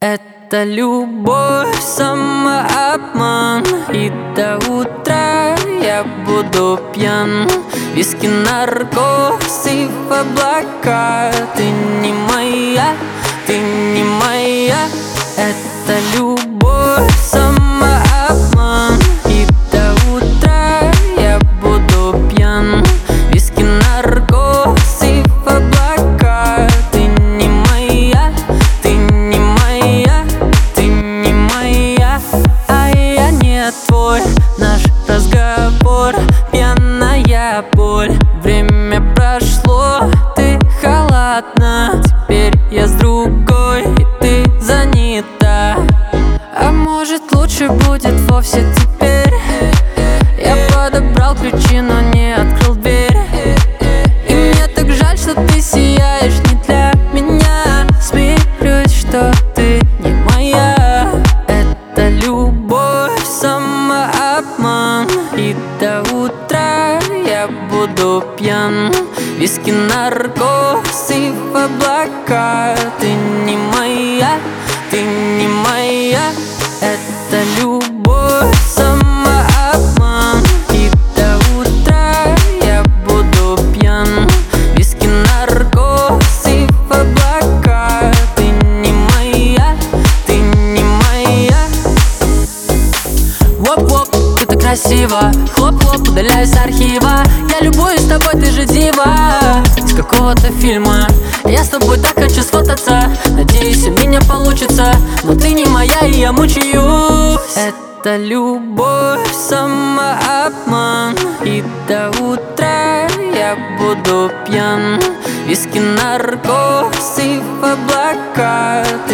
Это любовь, самообман, и до утра я буду пьян. Виски, наркоз и в облака. Ты не моя, ты не моя. Это любовь, самообман, и до утра я буду пьян. Виски, наркоз и в облака. Ты не моя, ты не моя, ты не моя, а я не твой. Наш разговор — пьяная боль. Время прошло, ты холодна. Теперь я с другой, и ты занята. А может, лучше будет вовсе теперь? Я подобрал ключи, но не открыл дверь. И мне так жаль, что ты сияешь не для меня. Смирюсь, что ты не моя. Это любовь, самообман, и до утра я буду пьян. Виски, наркоз и в облака. Ты не моя, ты не моя. Это любовь, самообман, и до утра я буду пьян. Виски, наркоз и в облака. Ты не моя, ты не моя. Воп-воп, ты так красиво. Хлоп-хлоп, удаляюсь с архива. Я любуюсь тобой, ты же дива из какого-то фильма. Я с тобой так хочу сфотаться. Надеюсь, у меня получится. Но ты не моя, и я мучаюсь. Это любовь, самообман, и до утра я буду пьян. Виски, наркоз и в облака.